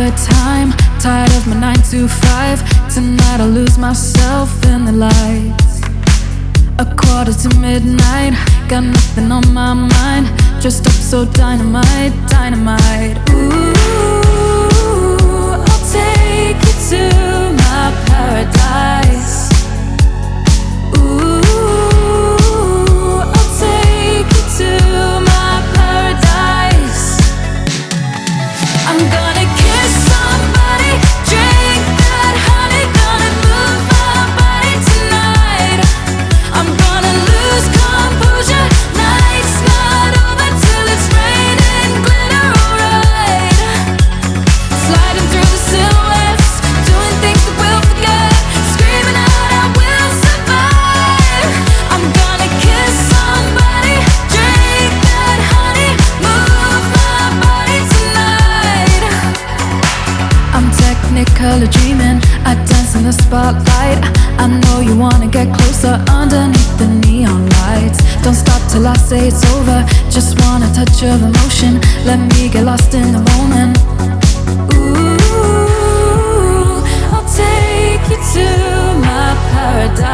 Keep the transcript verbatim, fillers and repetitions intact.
quiet time, tired of my nine to five. Tonight I'll lose myself in the lights. A quarter to midnight, got nothing on my mind. Dressed up so dynamite, dynamite. Ooh, I'll take you to my paradise. Ooh, I'll take you to my paradise. I'm gonna kiss somebody, drink that honey, gonna move my body tonight. I'm gonna lose composure, night's not over till it's raining glitter, alright. Sliding through the silhouettes, doing things that we'll forget, screaming out I will survive. I'm gonna kiss somebody, drink that honey, move my body tonight. I'm technicolor dreaming, I dance in the spotlight. I know you wanna get closer underneath the neon lights. Don't stop till I say it's over, just want a touch of emotion. Let me get lost in the moment. Ooh, I'll take you to my paradise.